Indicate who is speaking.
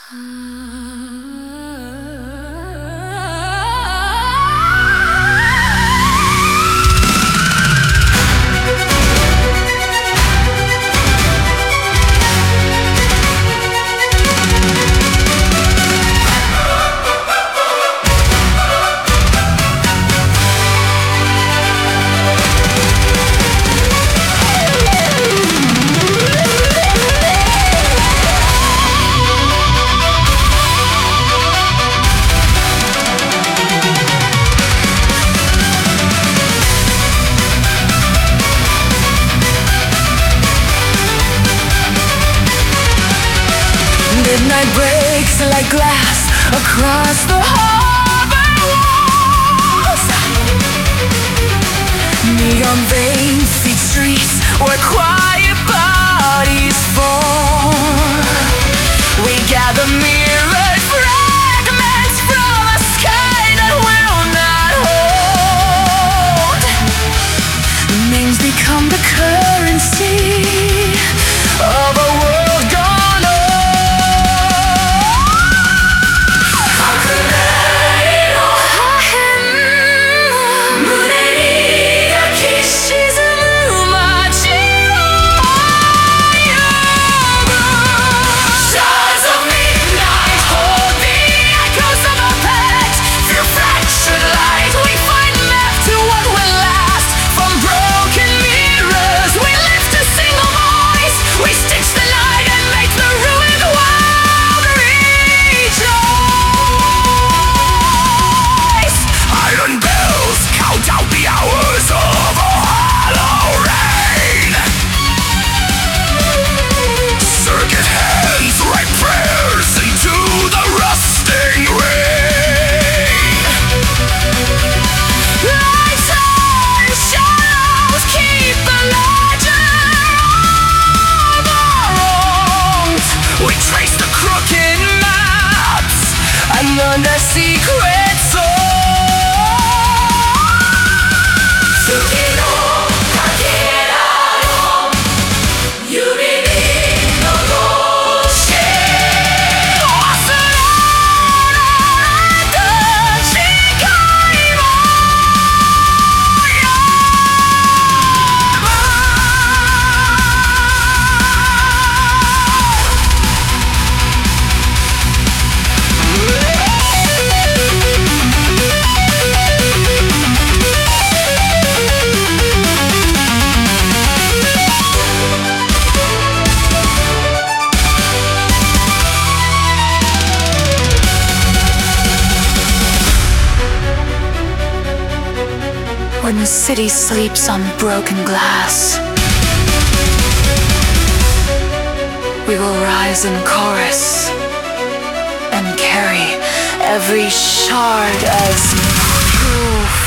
Speaker 1: Midnight breaks like glass across the harbor walls. Neon veins feed streets where quiet bodies fall. We gather mirrored fragments from a sky that will not hold. Names become the currency of a world gone old. And the secret soul. When the city sleeps on broken glass, we will rise in chorus and carry every shard as proof.